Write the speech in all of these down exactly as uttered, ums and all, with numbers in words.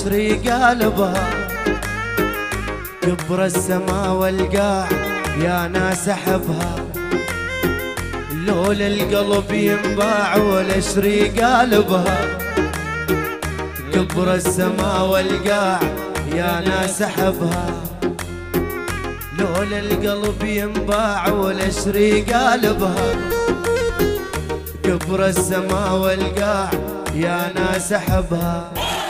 اشري قلبها. كبر السما والقاع يا ناس احبها، لولا القلب ينباع ولا اشري قلبها. كبر السما والقاع يا ناس احبها، لولا القلب ينباع ولا اشري قلبها. كبر السما والقاع يا ناس احبها.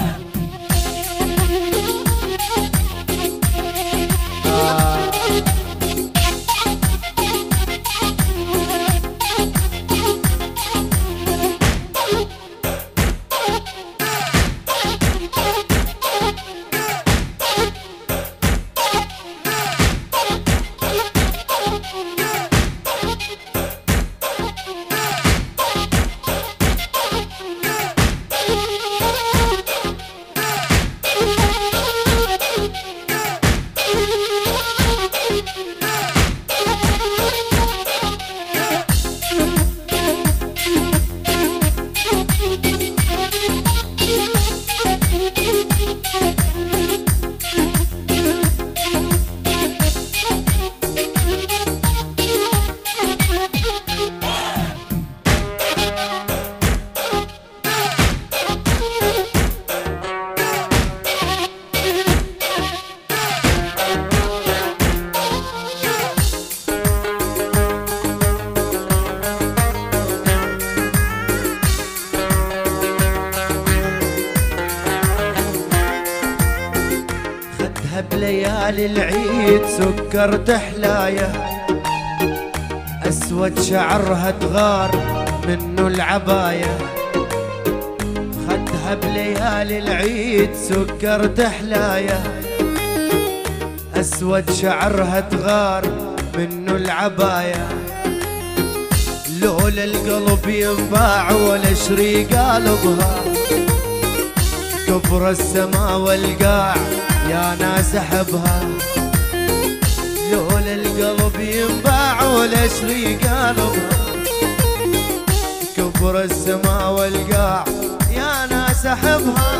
بليالي العيد سكرت حلايه، اسود شعرها تغار منه العبايه. خدها بليالي العيد سكرت حلايه، اسود شعرها تغار منه العبايه. لولا القلب ينباع ولا اشري قلبها. كبر السما والقاع يا ناس احبها، لولا القلب ينباع ولا اشري قلبها. كبر السما والقاع يا ناس احبها.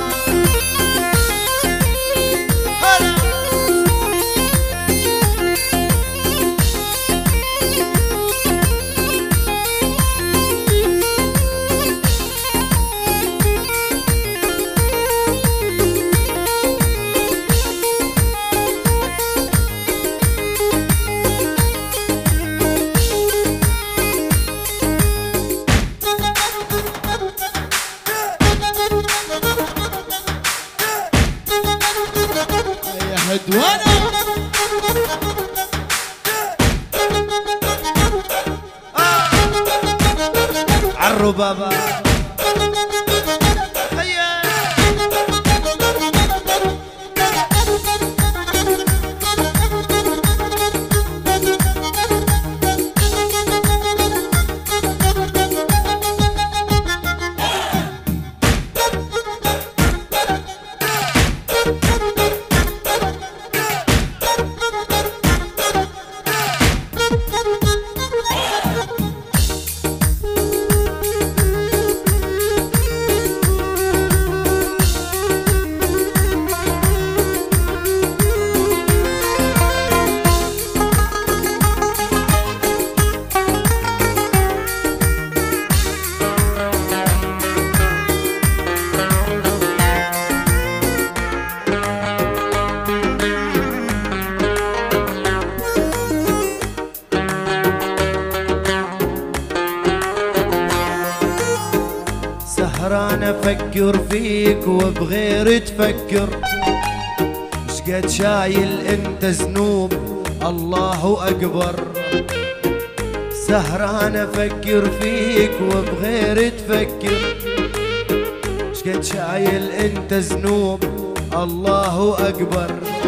هدوانا عالربابة سهران افكر فيك وبغير تفكر. شقد شايل انت ذنوب الله اكبر. سهران افكر فيك وبغير تفكر. شقد شايل انت ذنوب الله اكبر.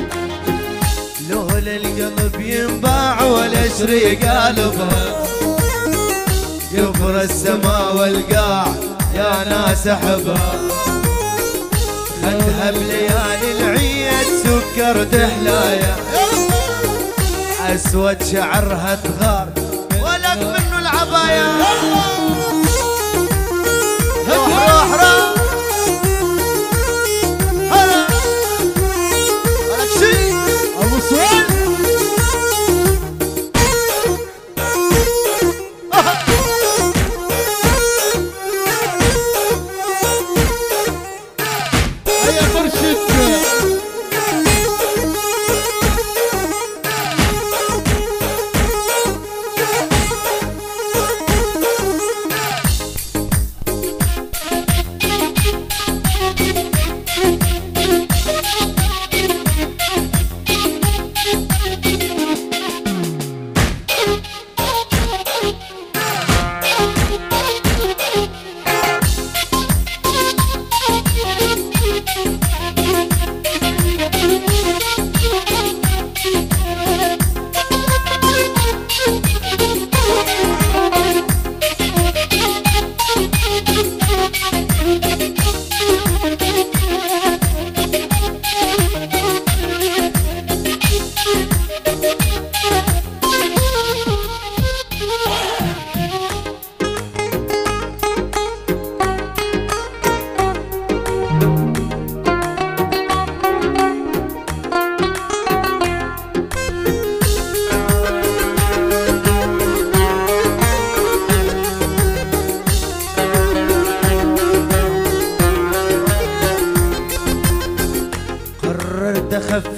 لولا القلب ينباع ولا اشري قلبها. كبر السما والقاع يا ناس احبها. خدها بليالي العيد سكرت حلايه، اسود شعرها تغار ولك منه العبايه. روح روح روح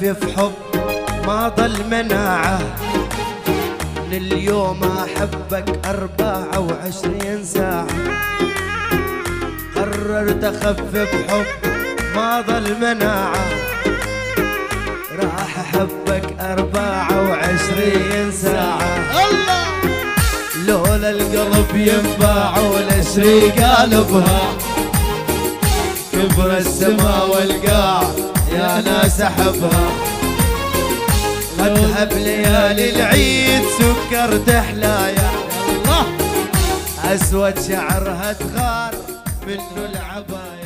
تخفف حب ما ضل مناعه، من اليوم احبك أربعة وعشرين ساعة. قررت اخفف حب ما ضل مناعه، راح احبك أربعة وعشرين ساعة. الله لولا القلب ينباع والاشري قلبها، كبر السما والقاع يا ناس احبها. خدها بليالي العيد سكرت حلايا، الله اسود شعرها تغار منه العباية.